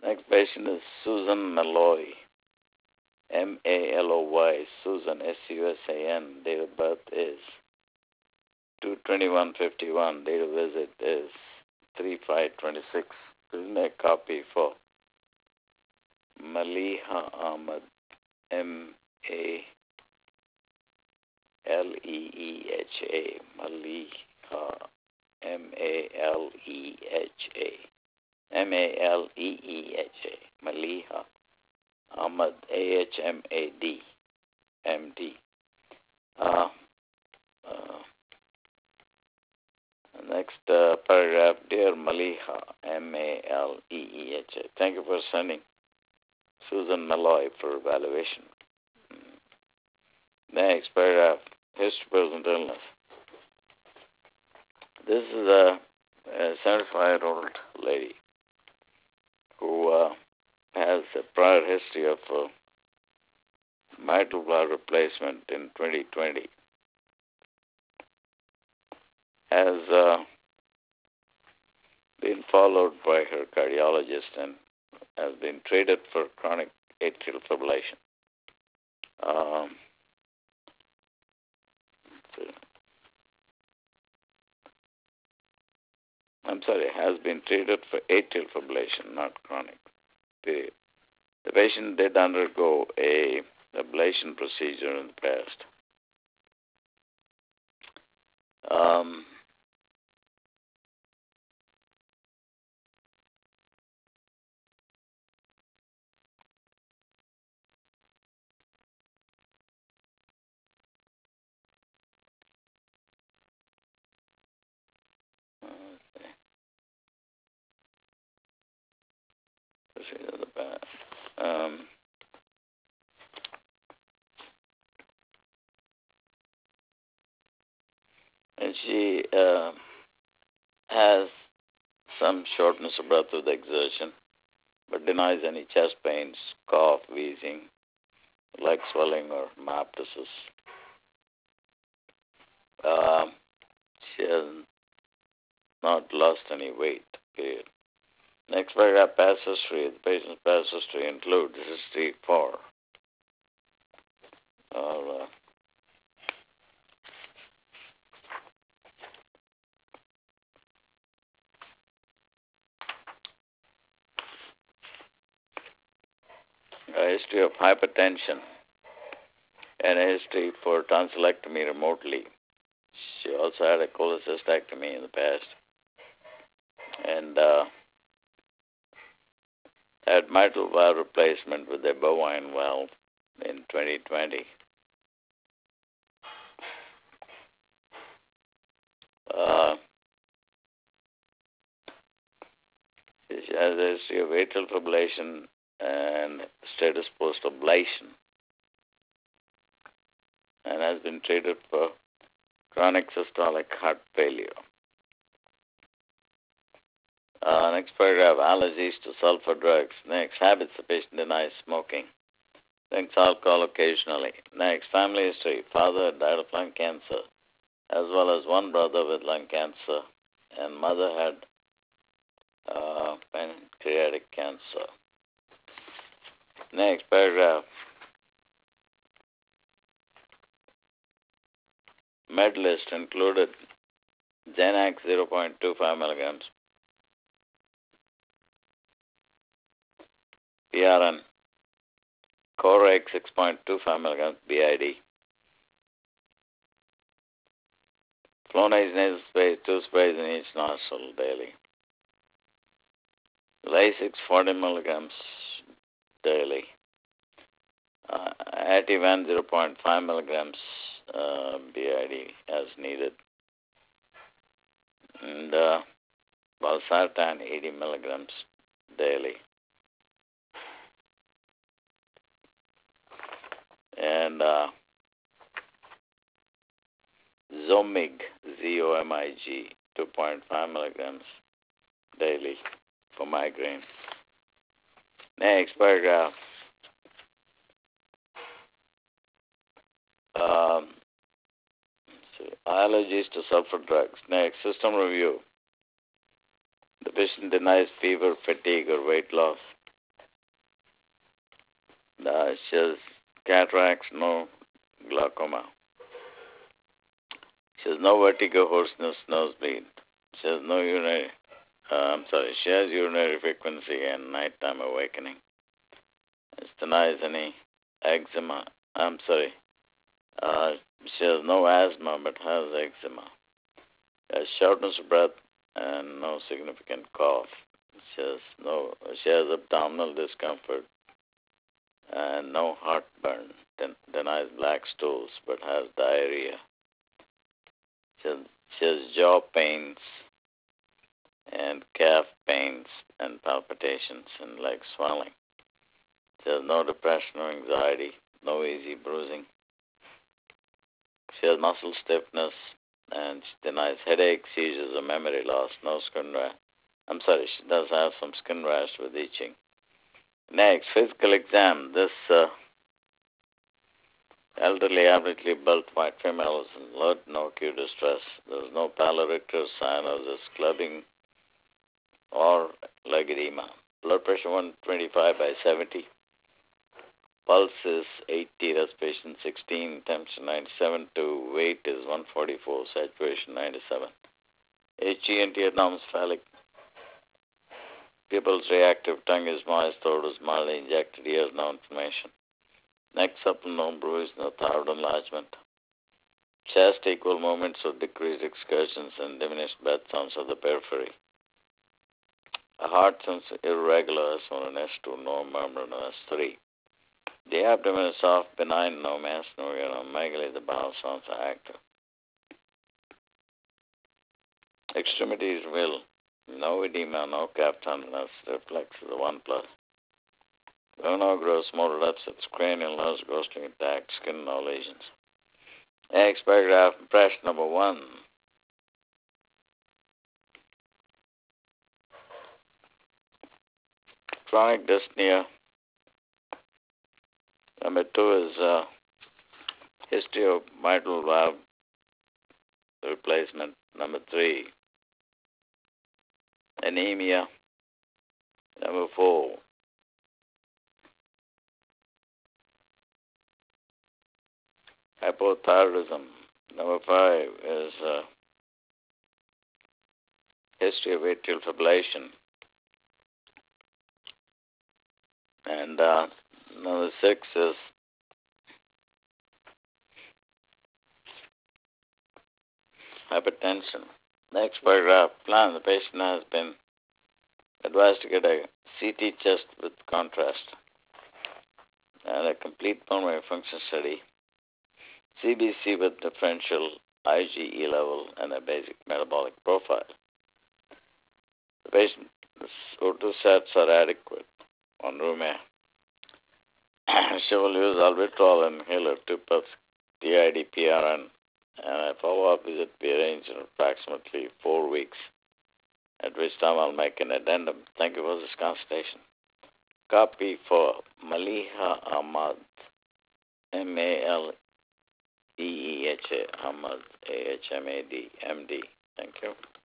Next patient is Susan Malloy, Malloy, Susan, Susan. Date of birth is 2/21/51. Date of visit is 3/5/26. This is a copy for Maliha Ahmed, Maleeha, Maliha, Maleeha, Maliha Ahmed, Ahmad, MD. Next paragraph, dear Maliha, Maleeha. Thank you for sending Susan Malloy for evaluation. Next paragraph, history, present illness. This is a 75-year-old lady who has a prior history of mitral valve replacement in 2020. Has been followed by her cardiologist and has been treated for chronic atrial fibrillation. Has been treated for atrial fibrillation, not chronic. The patient did undergo a ablation procedure in the past. And she has some shortness of breath with exertion, but denies any chest pains, cough, wheezing, leg swelling, or myoptosis. She has not lost any weight, period. Next paragraph, past history. The patient's past history includes history for a history of hypertension and a history for tonsillectomy remotely. She also had a cholecystectomy in the past and had mitral valve replacement with a bovine valve in 2020. She has a history of atrial fibrillation and status post-ablation and has been treated for chronic systolic heart failure. Next paragraph, allergies to sulfur drugs. Next, habits, the patient denies smoking. Drinks alcohol occasionally. Next, family history. Father died of lung cancer, as well as one brother with lung cancer, and mother had pancreatic cancer. Next paragraph, med list included Xanax 0.25 milligrams, PRN, Coreg 6.25 milligrams BID, Flonase nasal spray, 2 sprays in each nostril daily, Lasix 40 milligrams daily, Ativan 0.5 milligrams BID as needed, and Valsartan 80 milligrams daily. And Zomig, Zomig, 2.5 milligrams daily for migraine. Next paragraph. Allergies to sulfur drugs. Next, system review. The patient denies fever, fatigue, or weight loss. She has cataracts, no glaucoma. She has no vertigo, hoarseness, nosebleed. She has no urinary. She has urinary frequency and nighttime awakening. It denies any eczema. I'm sorry. Uh, she has no asthma but has eczema. Has shortness of breath and no significant cough. She has abdominal discomfort and no heartburn. Denies black stools but has diarrhea. She has jaw pains and calf pains and palpitations and leg swelling. She has no depression or anxiety, no easy bruising. She has muscle stiffness and she denies headache, seizures, or memory loss, no skin rash. She does have some skin rash with itching. Next, physical exam. This elderly, averagely built white female is in alert, no acute distress. There is no pallor-ictus sign of this clubbing or leg edema. Blood pressure 125/70. Pulse is 80, respiration 16, temperature 97, weight is 144, saturation 97. HENT abdomen phallic. Pupils reactive, tongue is moist, throat is mildly injected, ears no inflammation. Neck supple, no bruise, no thyroid enlargement. Chest equal movements of decreased excursions and diminished breath sounds of the periphery. A heart sounds irregular, S1 and S2, no murmur, no S3. The abdomen is soft, benign, no mass, no megaly. The bowel sounds are active. Extremities will, no edema, no calf tenderness, reflex of the 1+. No gross motor upsets, cranial nerves, ghosting intact, skin no lesions. Next paragraph, impression number 1. Chronic dyspnea. Number 2 is history of mitral valve replacement. Number 3, anemia. Number 4, hypothyroidism. Number 5 is history of atrial fibrillation. And number 6 is hypertension. Next paragraph, plan. The patient has been advised to get a CT chest with contrast and a complete pulmonary function study, CBC with differential IgE level and a basic metabolic profile. The patient's O2 sats are adequate on room air. She will use albuterol inhaler, 2 puffs TID PRN, and a follow-up visit be arranged in approximately 4 weeks, at which time I'll make an addendum. Thank you for this consultation. Copy for Maliha Ahmad, Maleeha Ahmad, AHMAD, MD. Thank you.